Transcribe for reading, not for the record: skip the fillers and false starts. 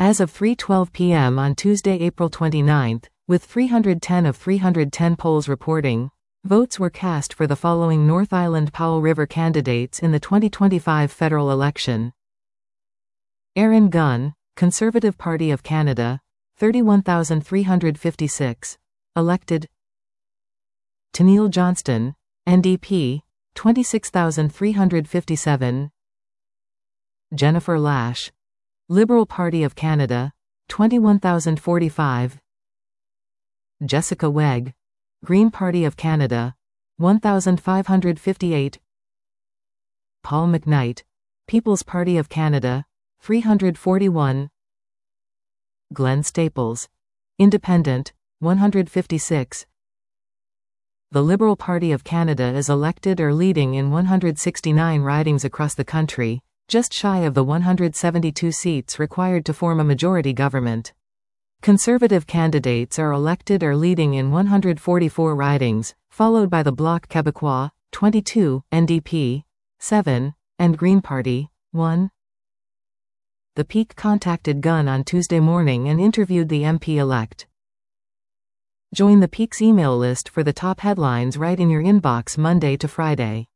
As of 3:12 p.m. on Tuesday, April 29, with 310 of 310 polls reporting, votes were cast for the following North Island Powell River candidates in the 2025 federal election. Aaron Gunn, Conservative Party of Canada, 31,356. Elected. Tennealle Johnston, NDP, 26,357. Jennifer Lash, Liberal Party of Canada, 21,045. Jessica Wegg, Green Party of Canada, 1,558. Paul McKnight, People's Party of Canada, 341. Glenn Staples, Independent, 156. The Liberal Party of Canada is elected or leading in 169 ridings across the country, just shy of the 172 seats required to form a majority government. Conservative candidates are elected or leading in 144 ridings, followed by the Bloc Québécois, 22, NDP, 7, and Green Party, 1. The Peak contacted Gunn on Tuesday morning and interviewed the MP-elect. Join the Peak's email list for the top headlines right in your inbox Monday to Friday.